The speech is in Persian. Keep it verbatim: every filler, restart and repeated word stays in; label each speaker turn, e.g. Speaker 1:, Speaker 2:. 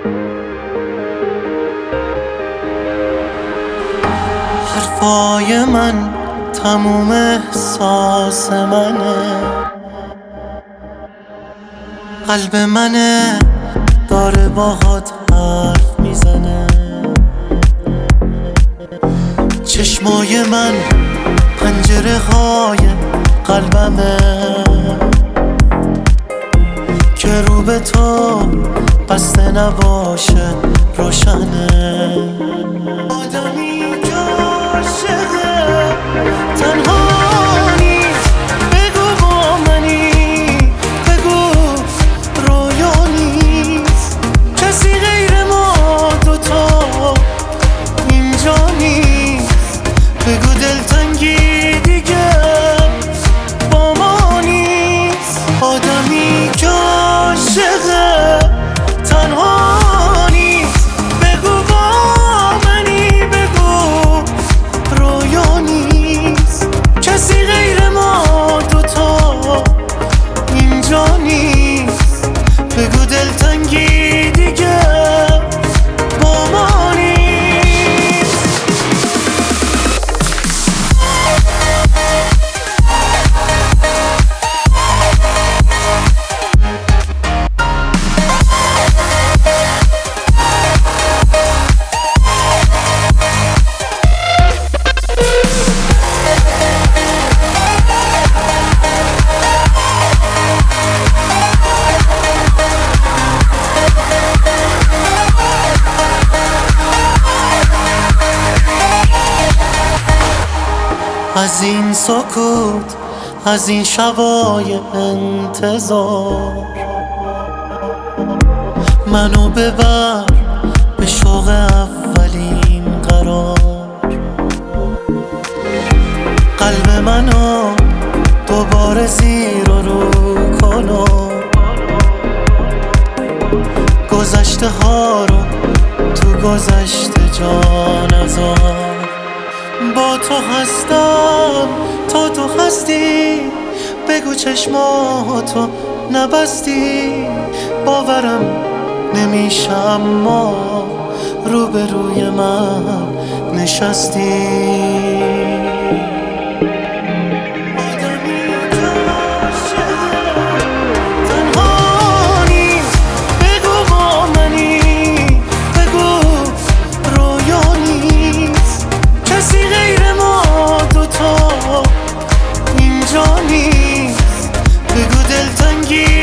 Speaker 1: حرفای من تموم احساس منه، قلب منه داره باهات حرف میزنه. چشمای من پنجره های قلبمه که رو به تو بسته نباشه روشنه. آدمی که عاشقه تنها نیست، بگو با منی، بگو رویا نیست، کسی غیر ما دوتا اینجا نیست، بگو دلتنگی دیگه با ما نیست. آدمی که عاشقه تنها نیست، بگو با منی، بگو رویا نیست، کسی غیر ما دوتا اینجا نیست، بگو دلتنگی دیگه با ما نیست. از این سکوت، از این شبای انتظار، منو ببر به شوق اولین قرار. قلب منو دوباره زیر و رو کن و گذشته ها رو تو گذشته جا نذار. با تو هستم تا تو هستی، بگو چشماتو نبستی، باورم نمیشه اما روبروی من نشستی. اینجا نیست، بگو دلتنگی